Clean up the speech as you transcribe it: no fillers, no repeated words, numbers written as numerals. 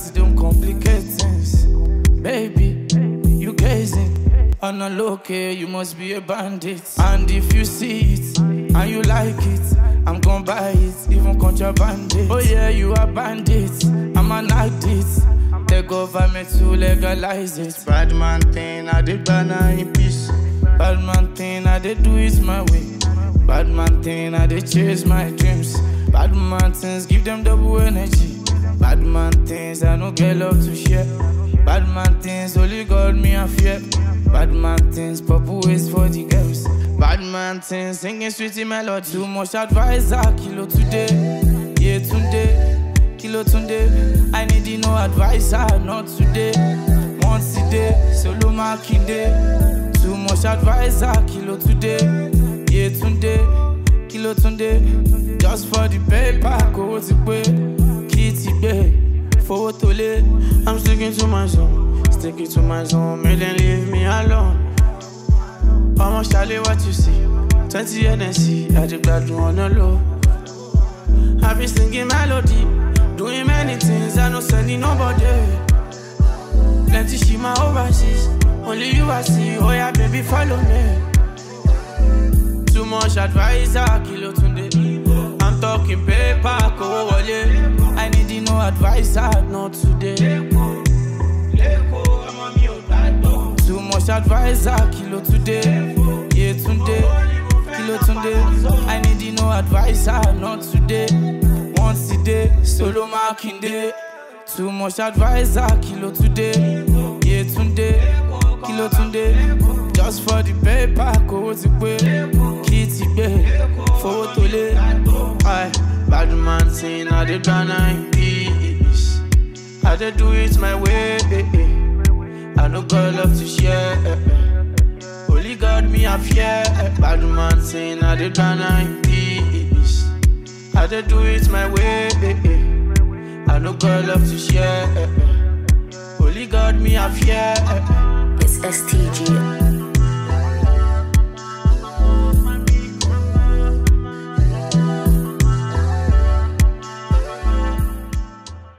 it don't complicate things. Baby, you gazing on a low key, you must be a bandit. And if you see it and you like it, I'm gon' buy it, even contraband it. Oh yeah, you a bandit, I'm an addict. The government to legalize it. Bad man thing, I did banana in peace. Bad man thing, I did do it my way. Bad man thing, I did chase my dreams. Bad man things, give them double energy. Bad man things, I no get love to share. Bad man things, only God me a fear. Bad man things, purple ways for the girls. Bad man things, singing sweetie melody. Too much advisor, kilo today. Yeah, today. Kilo tunde, I need no advisor, not today. Once a day, solo makinde. Too much advisor, kilo today. Yeah, tunde, kilo tunde. Just for the paper, go to pay. Kitty bay, for tole. I'm sticking to my zone, may then leave me alone. I'ma shall what you see. 20 NSC, I did bad on the low. I be singing melody. Doing many things, I no sending nobody. Plenty she my overseas. Only you I see, oh yeah, baby, follow me. Too much advisor, kilo tunde. I'm talking paper, go wale. I need no advisor, not today. Too much advisor, kilo today. Yeah, tunde, kilo tunde. I need no advisor, not today. Once a day, solo makinde. Too much advisor, kilo today. Yeah, tunde, kilo tunde. Just for the paper, go to pay. Kitty bay, for tole. Aye, bad man saying I did banana in peace. I did do it my way. I no got love to share. Only God me a fear. Bad man saying I did banana in peace. I did do it my way. I no got love to share. Only God me a fear. It's STG.